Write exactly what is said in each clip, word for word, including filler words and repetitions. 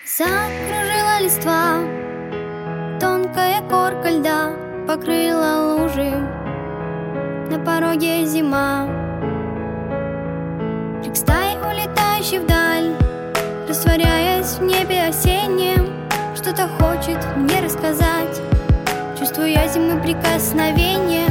Закружила листва, тонкая корка льда покрыла лужи. На пороге зима, крик стай, улетающий вдаль, растворяясь в небе осеннем. Что-то хочет мне рассказать, чувствую я зимы прикосновение.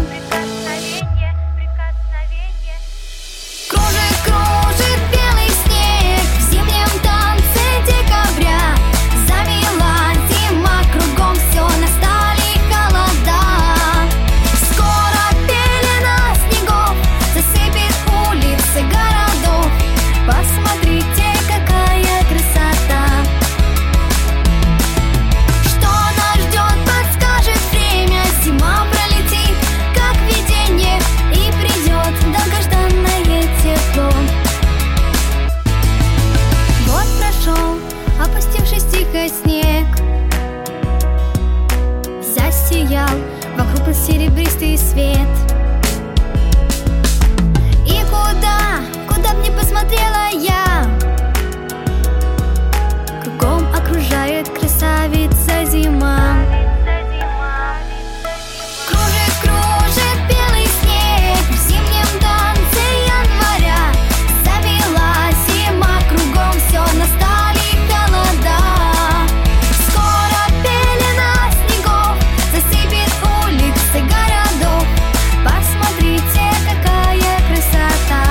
Кружит, кружит белый снег в зимнем танце декабря. Замела зима кругом, все настали холода. Скоро пелена снегов засыпет улицы городов. Посмотрите, какая красота. Что нас ждет, подскажет время. Зима пролетит, как видение, и придет долгожданное тепло. Год прошел, опустившись тихо снег, засиял вокруг серебристый свет. И куда, куда б ни посмотрела я, кругом окружает красавица зима. Кружит, кружит белый снег в зимнем танце января. Завела зима кругом, все настали холода. Скоро пелена снегов засыпет улицы городов. Посмотрите, какая красота.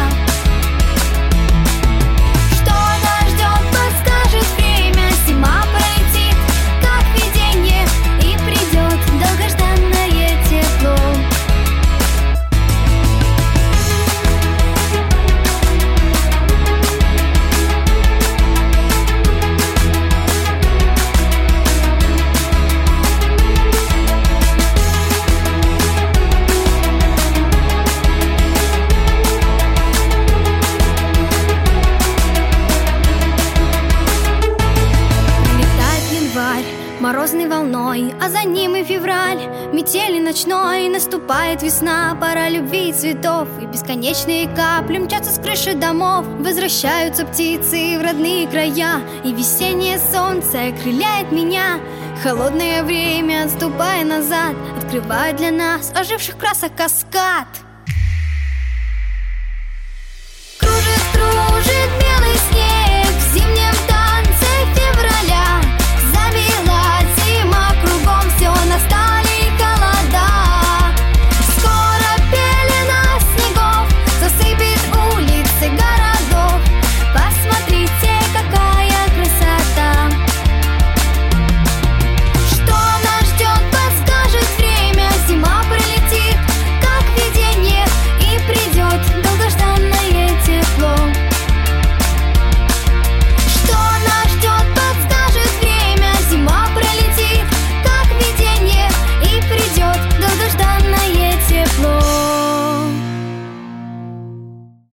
Что нас ждет, подскажет время. Зима пролетит, как видение, и придет долгожданное тепло. Прилетает январь морозной волной, а за ним и февраль метели ночной. Наступает весна, пора любви и цветов, и бесконечные капли мчатся с крыши домов. Возвращаются птицы в родные края, и весеннее солнце окрыляет меня. Холодное время, отступая назад, открывает для нас оживших красок каскад.